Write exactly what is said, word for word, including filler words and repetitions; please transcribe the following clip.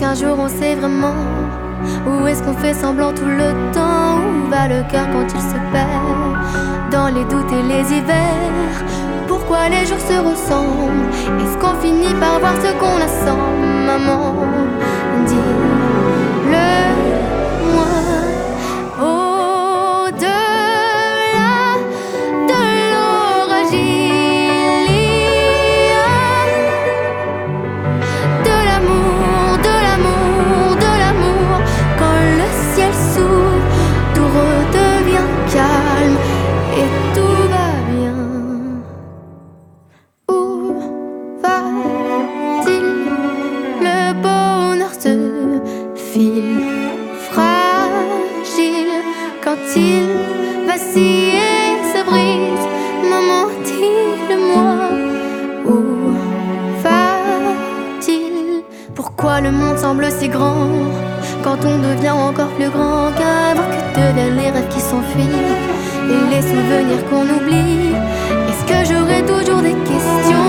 qu'un jour on sait vraiment? Ou est-ce qu'on fait semblant tout le temps? Où va le cœur quand il se perd dans les doutes et les hivers? Pourquoi les jours se ressemblent? Est-ce qu'on finit par voir ce qu'on a sans? Maman, dis-le moi. Au-delà de l'orage, il y a de l'amour, de l'amour, de l'amour. Quand le ciel s'ouvre, tout redevient calme et tout va bien. Où va-t-il? Le bonheur se file fragile quand il vacille et se brise. Maman, dis-le-moi. Où va-t-il? Pourquoi le monde semble si grand quand on devient encore plus grand? Qu'avant que deviennent les rêves qui s'enfuient et les souvenirs qu'on oublie? Est-ce que j'aurai toujours des questions?